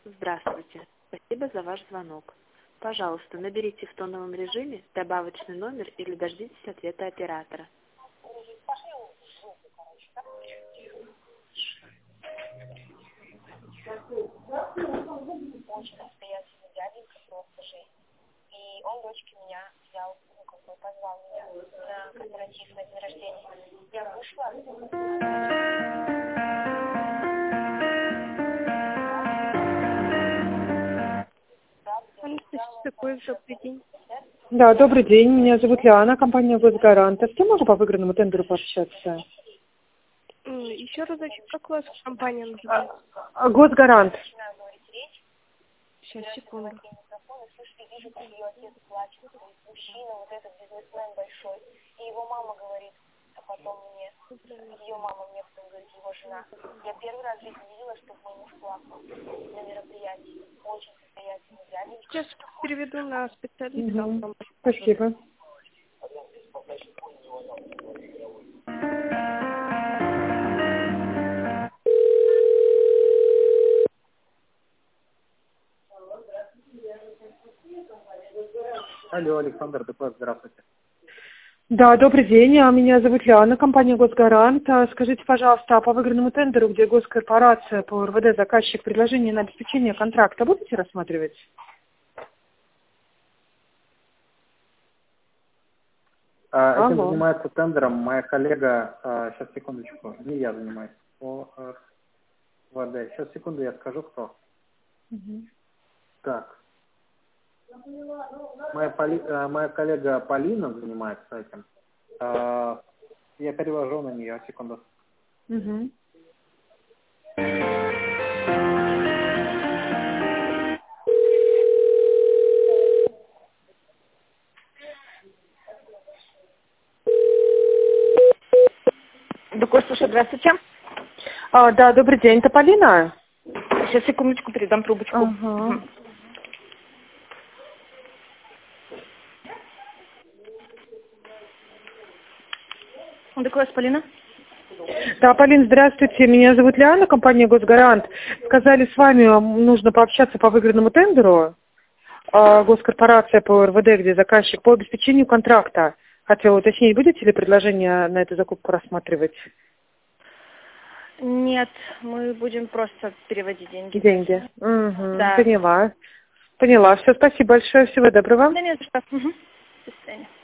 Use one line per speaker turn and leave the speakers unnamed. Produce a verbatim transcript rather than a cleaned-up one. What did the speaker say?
Здравствуйте. Спасибо за ваш звонок. Пожалуйста, наберите в тоновом режиме добавочный номер или дождитесь ответа оператора.
Очень настоятельный дяденька, просто жесть. И он дочке меня взял, ну, как бы позвал меня на корпоратив на день рождения. Я вышла.
Такой добрый день.
Да, добрый день. Меня зовут Лиана, компания «Госгарант». А с кем могу по выигранному тендеру пообщаться?
Еще разочек, как у вас компания называется?
А, «Госгарант».
Сейчас, секунду.
Вижу, как ее отец плачет, мужчина, вот этот бизнесмен большой. И его мама говорит, а потом мне, ее мама мне потом говорит, его жена. Я первый раз в жизни видела, чтобы мой муж плакал на мероприятии. Очень состоятельный дяденька.
Сейчас переведу на специалиста.
Угу. Спасибо.
Алло, Александр Дуков, здравствуйте.
Да, добрый день. А Меня зовут Лиана, компания «Госгарант». А Скажите, пожалуйста, а по выигранному тендеру, где госкорпорация по РВД заказчик предложение на обеспечение контракта, будете рассматривать?
А, Этим
Алло.
занимается тендером моя коллега, а, сейчас, секундочку, не я занимаюсь, по РВД. Сейчас, секунду, я скажу, кто.
Угу.
Так. Моя, Поли, а, моя коллега Полина занимается этим. А, Я перевожу на нее, секунду.
Угу.
Дукой, слушай, здравствуйте.
А, да, добрый день. Это Полина?
Сейчас, секундочку, передам трубочку.
Ага.
Дукой, Полина.
Да, Полин, здравствуйте. Меня зовут Лиана, компания «Госгарант». Сказали, с вами нужно пообщаться по выигранному тендеру. А, госкорпорация по РВД, где заказчик, по обеспечению контракта. Хотела уточнить, будете ли предложение на эту закупку рассматривать?
Нет, мы будем просто переводить деньги.
Деньги. Угу,
Да.
поняла. Поняла. Все, спасибо большое. Всего доброго.
Да нет, что. Угу. До свидания.